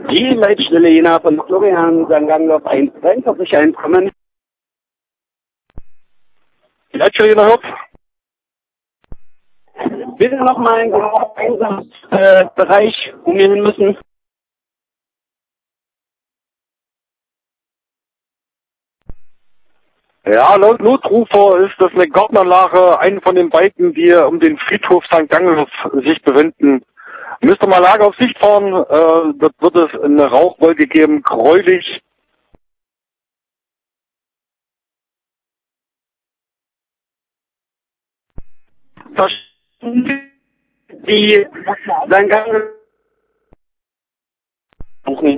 Die Leitstelle Jena von Florian St. Gangloff 143 kommen. Die Leitstelle Jena hört. Bitte nochmal einen genauen Einsatzbereich, wo wir hin müssen. Ja, laut Notrufer ist das eine Gartenanlage, eine von den beiden, die um den Friedhof St. Gangloff sich befinden. Müsste mal Lage auf Sicht fahren, dort wird es eine Rauchwolke geben, gräulich. Die St. Gangloff suchen.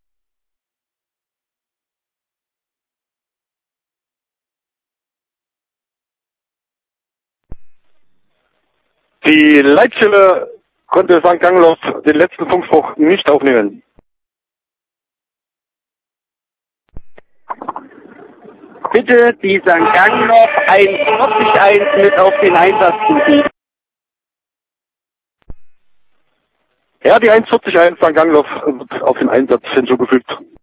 Die Leitstelle konnte St. Gangloff den letzten Funkspruch nicht aufnehmen. Bitte die St. Gangloff 141 mit auf den Einsatz suchen. Ja, die 141 St. Gangloff wird auf den Einsatz hinzugefügt.